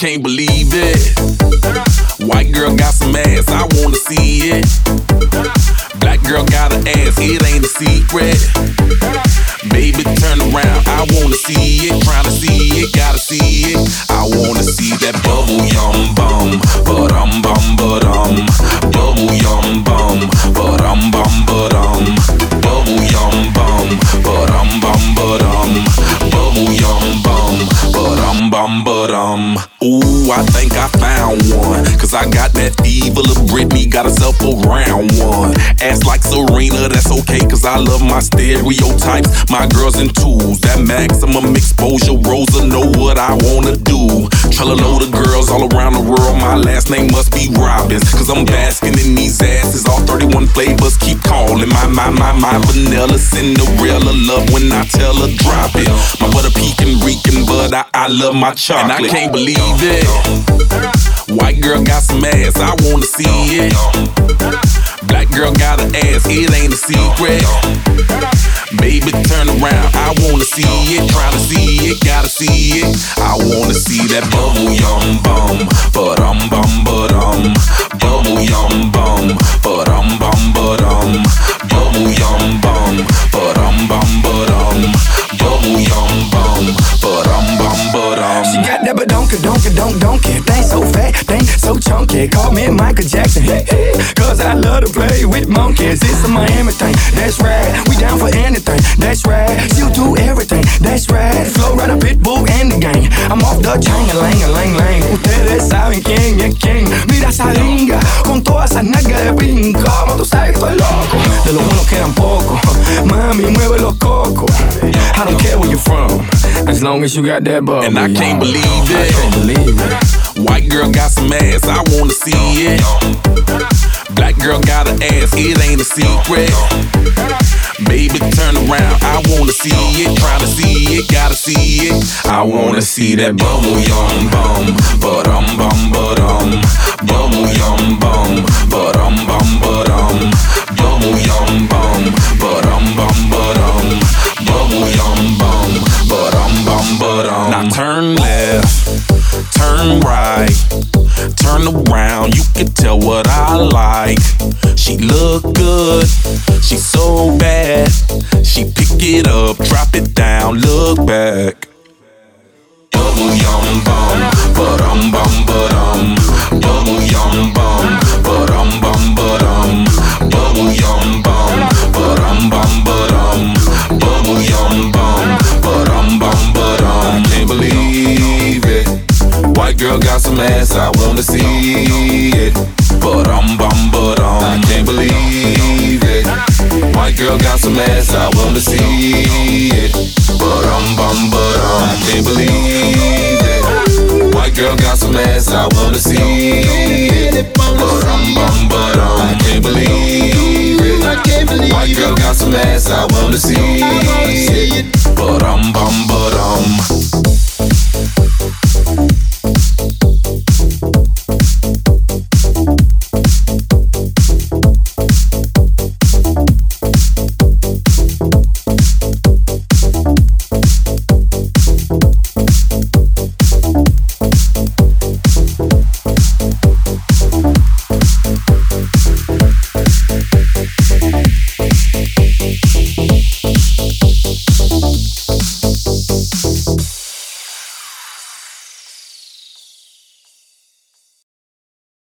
can't believe it. White girl got some ass, I wanna see it. Black girl got an ass, it ain't a secret. Baby, turn around, I wanna see it. Tryna see it, gotta see it. I wanna see that bubble yum bum, ba-dum bum ba-dum. Bubble yum bum, ba-dum bum ba-dum. Bubble yum bum, ba-dum bum ba-dum. Bubble yum bum, ba-dum bum ba-dum. Ooh, I think I found one, cause I got that fever. Little Britney got herself a round one. Ass like Serena, that's okay, cause I love my stereotypes. My girls in twos, that maximum exposure. Rosa know what I wanna do. Trello the girls all around the world. My last name must be Robbins, cause I'm basking in these asses. All 31 flavors keep calling. My vanilla Cinderella love when I tell her drop it. My butter pecan reeking, but I love my chocolate. And I can't believe it. White girl got some ass, I wanna see it. Black girl got an ass, it ain't a secret. Baby, turn around, I wanna see it. Tryna see it, gotta see it. I wanna see that bubble yum bum, ba-dum bum ba-dum. Bubble yum bum, ba-dum bum ba-dum. Bubble yum bum, ba-dum bum ba-dum. Bubble yum bum, ba-dum bum ba-dum. She got that ba-donkey thing so fat, thing so chunky. Call me Michael Jackson, cause I love to play with monkeys. It's a Miami thing, that's right. We down for anything, that's right. She'll do everything, that's right. Flow right a pitbull and the gang. I'm off the chain, lang. Ustedes saben quién es quién. Mira esa linga, con todas esas nalgas de pin. Como tú sabes que estoy loco, de los buenos quedan pocos. Mami, mueve los cocos. I don't care where you're from, as long as you got that bubble. And I can't believe it. White girl got some ass, I wanna see it. Black girl got an ass, it ain't a secret. Baby, turn around, I wanna see it. Tryna see it, gotta see it. I wanna see that bubble yum bum, ba-dum bum ba-dum. Bubble yum bum, ba-dum bum ba-dum. Bubble yum bum, ba-dum bum ba-dum. Bubble yum bum, ba-dum bum ba-dum. Now turn left, turn right, turn around, you can tell what I like. She look good, she so bad. She pick it up, drop it down, look back. Bubble yum bum, ba-dum bum ba-dum. Bubble yum bum, ba-dum bum ba-dum. Bubble yum bum, ba-dum bum ba-dum. Bubble yum bum, ba-dum bum ba-dum. I can't believe it. White girl got some ass, I wanna see it. Ba-dum bum ba-dum. I can't believe it. White girl got some ass, I wanna see it. Ba-dum bum ba-dum. I can't believe it. White girl got some ass, I wanna see it. Ba-dum bum ba-dum. I can't believe it. White girl got some ass, I wanna see it. Ba-dum bum ba-dum.